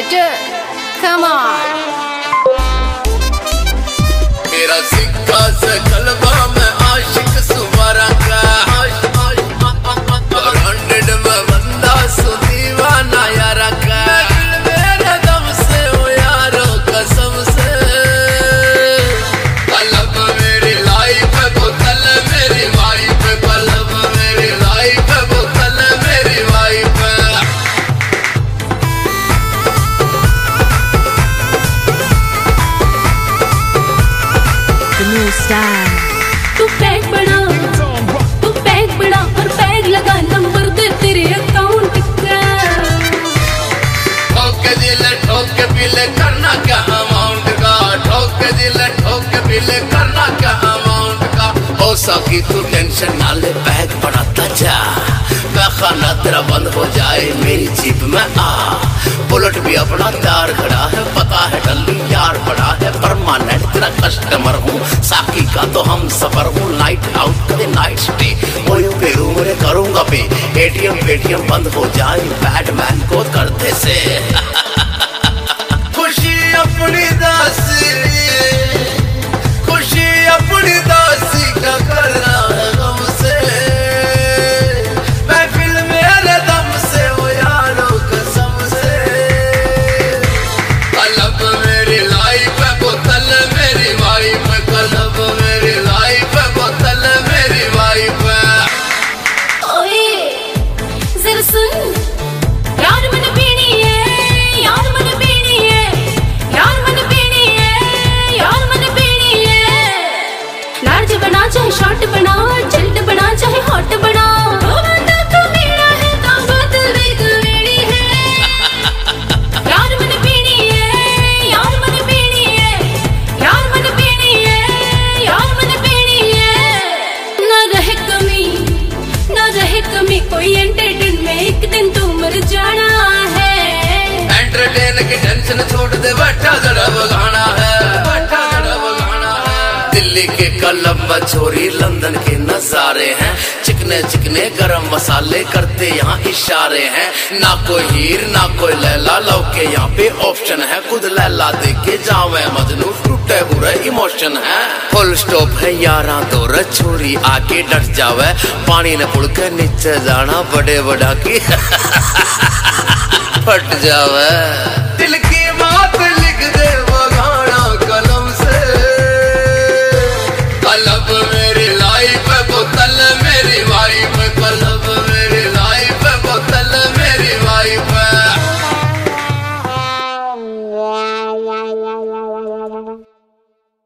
better. Come on. मेरा सिक्का से कलबा में आशिक सुवारा का, 100 में बंदा सु दीवाना यारा का। मेरे दम से ओ यारो कसम से, कलब मेरी लाइफ है बोतल मेरी वाइफ, कलब मेरी लाइफ है बोतल मेरी वाइफ। The new style. तू पैक बना और पैक लगा, नंबर दे तेरे अकाउंट का। ठोक के बिल करना क्या अमाउंट का, ठोक के दिल ठोक के बिल करना क्या अमाउंट का। हो सकी तू टेंशन ना ले, बैग बढ़ाता जा, मैं खाना तेरा बंद हो जाए मेरी जीप में आ। बुलेट भी अपना तैयार खड़ा है, पता है डल्ली यार बड़ा है, परमानेंट तेरा कस्टमर हूँ, साकी का तो हम सफर हूँ। नाइट आउट कदे नाइट स्टे, ओयो पेरू मेरे करूँगा पे, एटीएम बंद हो जाए बैटमैन को करते से। खुशी अपनी दासी, खुशी अपनी दासी का करना है गम से, महफिल मेरे दम से वो यारो कसम से। कलब मेरी लाइफ है बोतल मेरी वाइफ, कलब मेरी लाइफ है बोतल मेरी वाइफ। ओए जरा सुन, यार मैंने पीनी है, यार मैंने पीनी है, यार मैंने पीनी है, यार मैंने पीनी है। लार्ज बना चाहे शॉर्ट बना, चिल्ड बना चाहे हॉट बना, यार मैंने पीनी है, यार मैंने पीनी है, यार मैंने पीनी है, यार मैंने पीनी है। ना रहे कमी कोई एंटरटेन में, एक दिन तू मर जाना है। एंटरटेन की टेंशन छोड़ दे, बैठा जरा गाना है, बैठा जरा गाना है। दिल्ली के कलब छोरी लंदन के नजारे हैं, चिकने चिकने गरम मसाले करते यहाँ इशारे हैं। ना कोई हीर ना कोई लैला, लौके यहाँ पे ऑप्शन है, खुद लैला देखे जावे मजनू, टूटे बुरे इमोशन है। फुल स्टॉप है यारा दौर, छोरी आके डट जावे, पानी ने पुड़ के नीचे जाना, बड़े बड़ा की फट जावे।